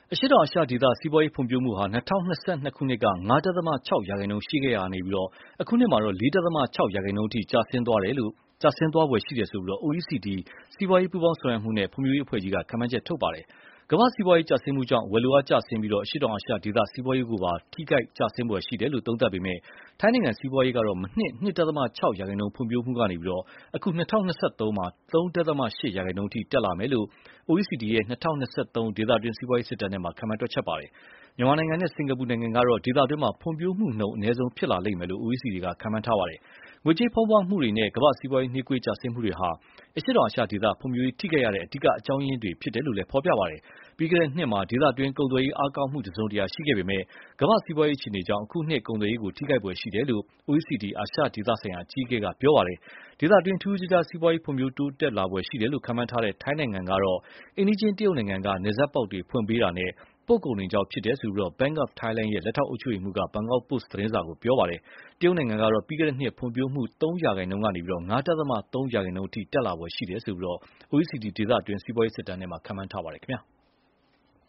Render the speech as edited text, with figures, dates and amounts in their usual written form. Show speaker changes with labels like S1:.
S1: အရှေ့တောင်အာရှဒေသစီးပွားရေးဖွံ့ဖြိုးမှုဟာ2022 ခုနှစ်က5.6 ရာခိုင်နှုန်းရှိခဲ့ရာကနေပြီးအခုနှစ်မှာတော့4.6 ရာခိုင်နှုန်းအထိကျဆင်းသွားဖွယ်ရှိတယ်လို့ OECD စီးပွားရေးပူးပေါင်းဆောင်ရွက်မှုနဲ့ဖွံ့ဖြိုးရေးအဖွဲ့ကြီးကခန့်မှန်းချက်ထုတ်ပါတယ်။ကမ္ဘာ့စီးပွားရေးကျဆင်းမှုကြောင့်ဝယ်လိုအားကျဆင်းပြီးအရှေ့တောင်အာရှဒေသစီးပွားရေးကိုပါထိခိုက်ကျဆင်းဖွယ်ရှိတယ်လို့သုံးသပ်ပေမဲ့ထိုင်းနိုင်ငံစီးပွားရေးကတော့မနှစ် 2.6 ရာခိုင်နှုန်းဖွံ့ဖြိုးမှုကနေပြီးအခု2023မှာ3.8 ရာခိုင်နှုန်းအထိတက်လာမယ်လို့ OECD ရဲ့2023ဒေသတွင်းစီးပွားရေးစစ်တမ်းထဲမှာခန့်မှန်းတွက်ချက်ပါတယ်။မြန်မာနိုင်ငံနဲ့စင်ကာပူနိုင်ငံကတော့ဒေသတွင်းမှာဖွံ့ဖြိုးမှုနှုန်းအနည်းဆုံးဖြစ်လာလိမ့်မယ်လို့ OECD ကခန့်မှန်းထားပါတယ်။ငွေကြေးဖောင်းပွမှုတွေနဲ့ကမ္ဘာ့စီးပွားရေးနှေးကွေးကျဆင်းမှုတွေဟာအရှေ့တောင်အာရှဒေသဖွံ့ဖြိုးရေးထိခိုက်ရတဲ့အဓိကအကြောင်းရင်းတွေဖြစ်တယ်လို့လည်းဖော်ပြပါတယ်။ပြီးခဲ့တဲ့နှစ်မှာဒေသတွင်းကုန်သွယ်ရေးအားကောင်းမှုတစုံတရာရှိခဲ့ပေမဲ့ကမ္ဘာ့စီးပွားရေးအခြေအနေကြောင့်အခုနှစ်ကုန်သွယ်ရေးကိုထိခိုက်ဖွယ်ရှိတယ်လို့ OECD အာရှဒေသဆိုင်ရာအကြီးအကဲကပြောပါတယ်။ဒေသတွင်းထူးထူးခြားခြားစီးပွားရေးဖွံ့ဖြိုးတိုးတက်လာဖွယ်ရှိတယ်လို့ခန့်မှန်းထားတဲ့ထိုင်းနိုင်ငံကတော့အိမ်နီးချင်းတရုတ်နိုင်ငံကနယ်စပ်ပေါက်တွေဖွင့်ပေးတာနဲ့ပို့ကုန်တွေကြောင့်ဖြစ်တယ်လို့ Bank of Thailand ရဲ့လက်ထောက်အုပ်ချုပ်ရေးမှူးက Bangkok Post သတင်းစာကိုပြောပါတယ်။တရုတ်နိုင်ငံကတော့ပြီးခဲ့တဲ့နှစ်ဖွံ့ဖြိုးမှု3 ရာခိုင်နှုန်းကနေ5.3 ရာခိုင်နှုန်းအထိတက်လာဖွယ်ရှိတယ်လို့ OECD ဒေသတွင်းစီးပွားရေးစစ်တမ်းထဲမှာခန့်မှန်းထားပါတယ်ခင်ဗျာ။